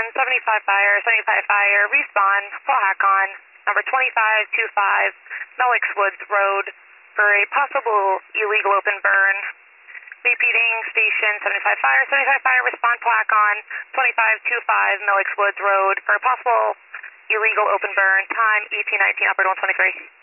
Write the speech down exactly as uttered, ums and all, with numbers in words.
station, seventy-five fire, seventy-five fire, respawn, Powhatan, number twenty-five twenty-five, Melix Woods Road, for a possible illegal open burn. Repeating, station, seventy-five fire, seventy-five fire, respond Powhatan, twenty-five twenty-five, Melix Woods Road, for a possible illegal open burn, time eighteen nineteen, operator one twenty-three.